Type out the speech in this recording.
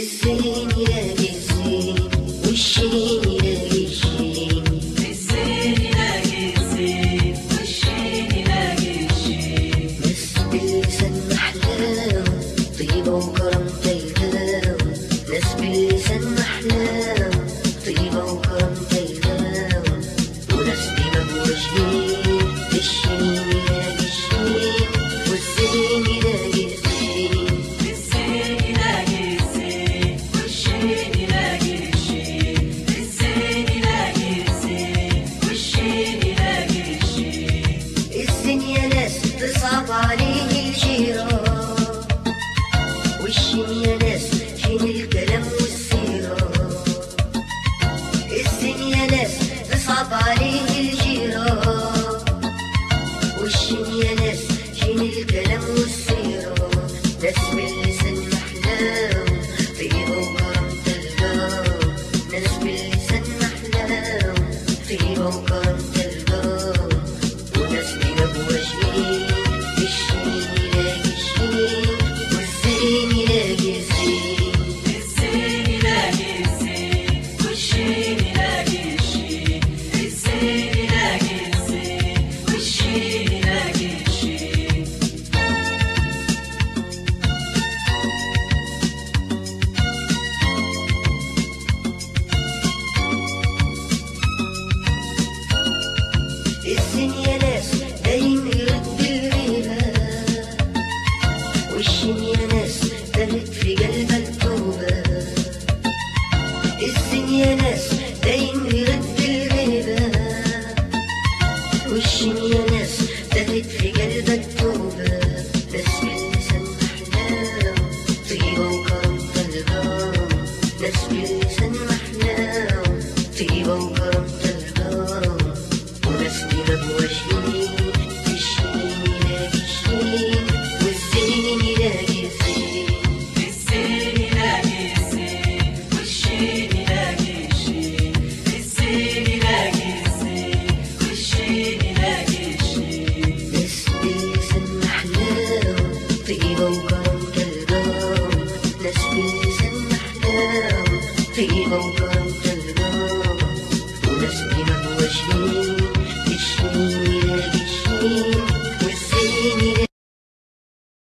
والزين يلاقي الزين والشين يلاقي الشين. الزين يلاقي الزين والشين يلاقي الشين. ناس باللسان محلاهم طيبة وكرم تلقاهم. ناس باللسان محلاهم طيبة وكرم تلقاهم. وناس دماغ وجهين الشين يلاقي الشين والزين يلاقي الزين. الزين يلاقي الزين والشين يلاقي الشين. الزين يلاقي الزين والشين يلاقي الشين. الزين يا ناس تصعب عليه الجيران، والشين يا ناس شين الكلام والسيرة. الزين يا ناس تصعب عليه الجيران، والشين يا ناس شين الكلام والسيرة. ناس باللسان محلاهم طيبة وكرم تلقاهم. ناس باللسان محلاهم طيبة وكرم تلقاهم. وناس دماغ وجهين الشين يلاقي الشين والزين يلاقي الزين. الزين يلاقي الزين والشين يلاقي الشين. الزين يلاقي الزين والشين يلاقي الشين. الزين يا ناس دايم يرد الغيبة، والشين يا ناس تلت في قلب التوبة. الزين يا ناس دايم يرد الغيبة، والشين يا ناس تلت في قلب التوبة. ناس باللسان محلاهم طيبة وكرم تلقاهم. ناس باللسان محلاهم طيبة وكرم تلقاهم. وناس دماغ وجهين الشين يلاقي الشين والزين يلاقي الزين. الزين يلاقي الزين والشين يلاقي الشين. الزين يلاقي الزين والشين يلاقي الشين. ناس باللسان محلاهم طيبة وكرم تلقاهم. ناس باللسان محلاهم طيبة وكرم تلقاهم. وناس دماغ وجهين الشين يلاقي الشين